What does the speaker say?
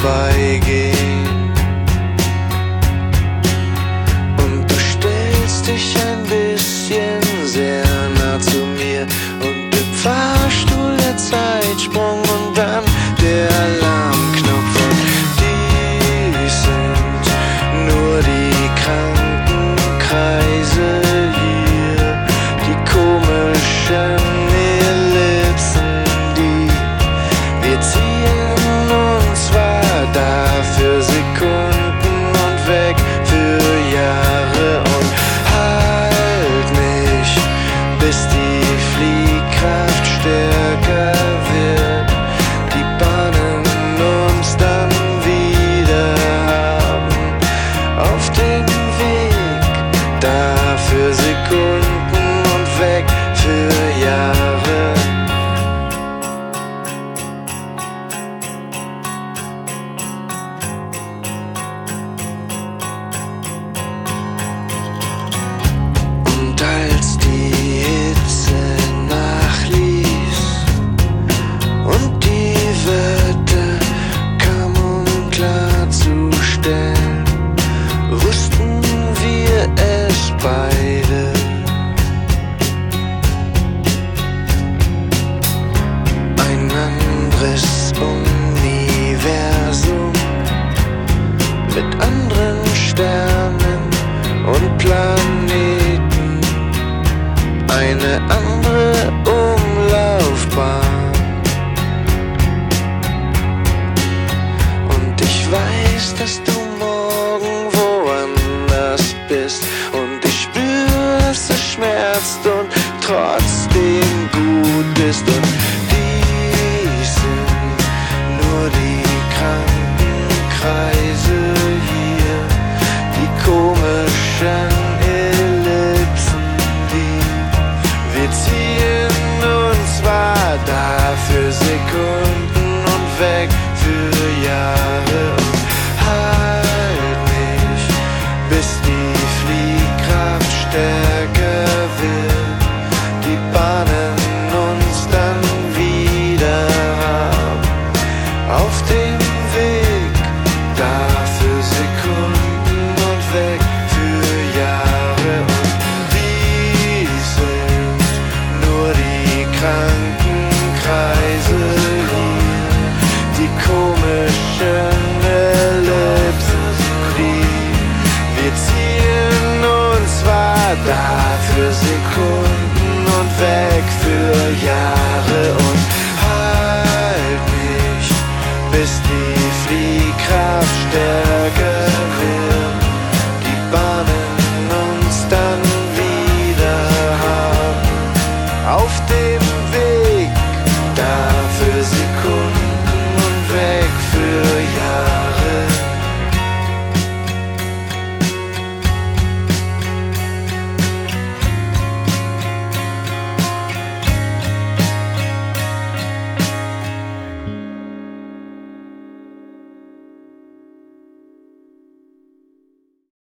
vorbeigehen. Und du stellst dich ein bisschen sehr nah zu mir und im Fahrstuhl der Zeitsprung und dann der Alarmknopf. Und dies sind nur die Krankenkreise hier, die komischen Ellipsen, die wir ziehen uns zwar da für Sekunden und weg für Jahre und halt mich, bis die Fliehkraft stärker wird, die Bahnen uns dann wieder haben, auf den Weg da für Sekunden und weg für Jahre. Und als die Hitze nachließ und die Wörter kamen, um klarzustellen, wussten wir es beide. Ein anderes Universum mit anderen Sternen und Planeten, eine andere Umlaufbahn. Und ich weiß, dass du morgen woanders bist und ich spüre, dass es schmerzt und trotzdem gut ist. Und dies sind nur die Krankenkreise hier, die komischen Ellipsen, die wir ziehen uns zwar da für Sekunden und weg für